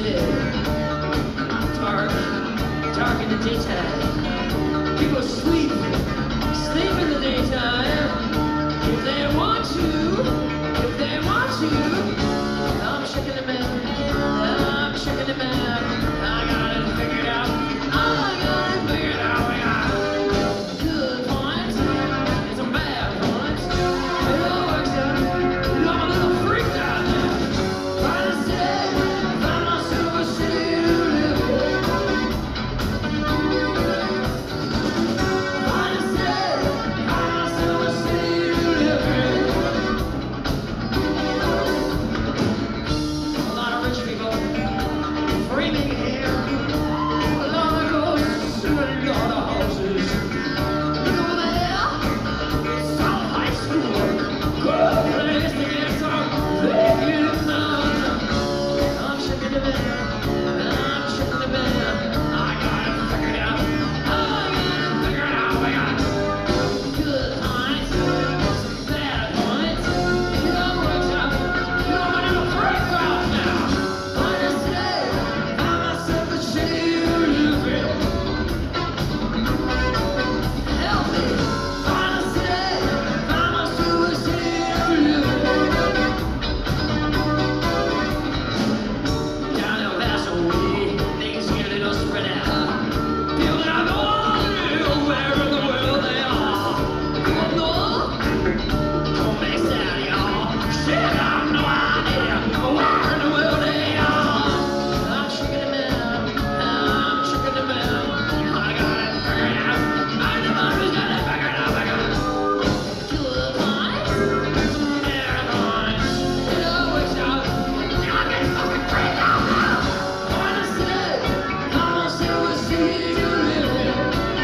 city. Dark in the daytime. People sleep in the daytime. If they want to. I'm checking them out. I got it figured out. We got good points and some bad points. It all works out. I'm a little freaked out now. Trying to stay, find my silver city to live in. Trying to stay, find my silver city to live in. A lot of rich people framing hair. A lot of ghosts in a lot of houses. Look over there, South High School. Good place to get some thinking fun. I'm checking the band. I got it figured out. We got good points, some bad points. It all works out. I'm a little freaked out now. I just say, find myself a city to live in. Help me, find a city, find myself a city to live in. Down El Paso way, things get a little spread out. People that I know where in the world they are. You want to know? Don't make sad, y'all. Shit, I have no idea where in the world they are. I'm checking them out. I got it figured out. I know I just got it figured out. I got good points, some bad points. It all works out. I'm getting fucking freaked out now. Trying to stay, I'm a silver city to live in.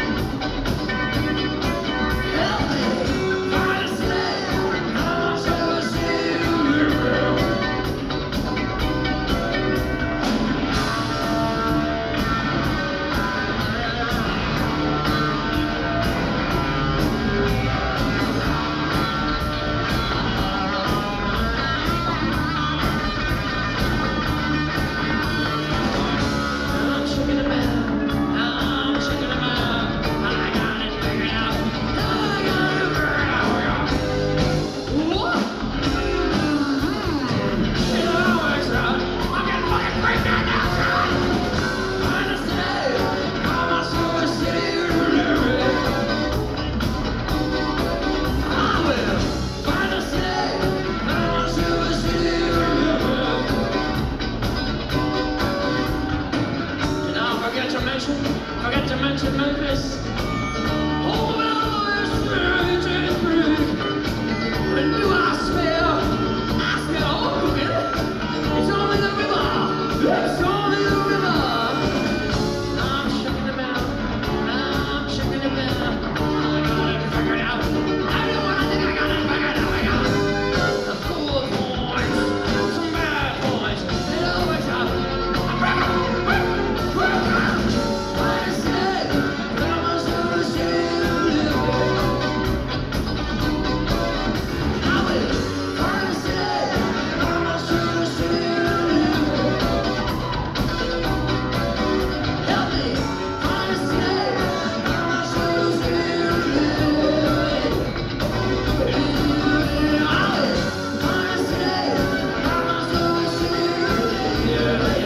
Help me, trying to stay, I'm a silver city to live in. I'm checking them out. I got it figured out. Whoa. It all works out. I'm getting fucking freaked out now. Trying to stay, I'm a silver city to live in. I will find a city, I'm a silver city to live in. And I forget to mention Memphis. Oh, well, it's strange. When do I smell old cooking? It's only the river. It's only the river. I'm checking them out. I got it figured out. I think I got it figured out. I got good points, some bad points. It all works out. Trying to stay, find my silver city to live in. I will try to stay, find my silver city to live in. Help me, try to stay, find my silver city to live in. I will try to stay, find my silver city to live in.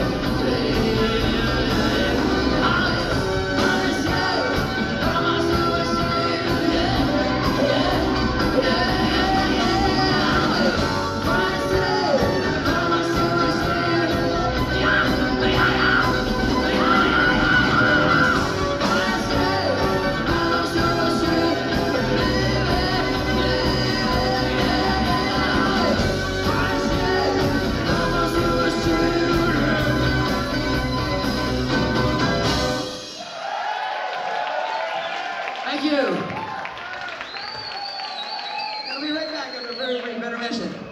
Thank you. I'll be right back after a very brief intermission.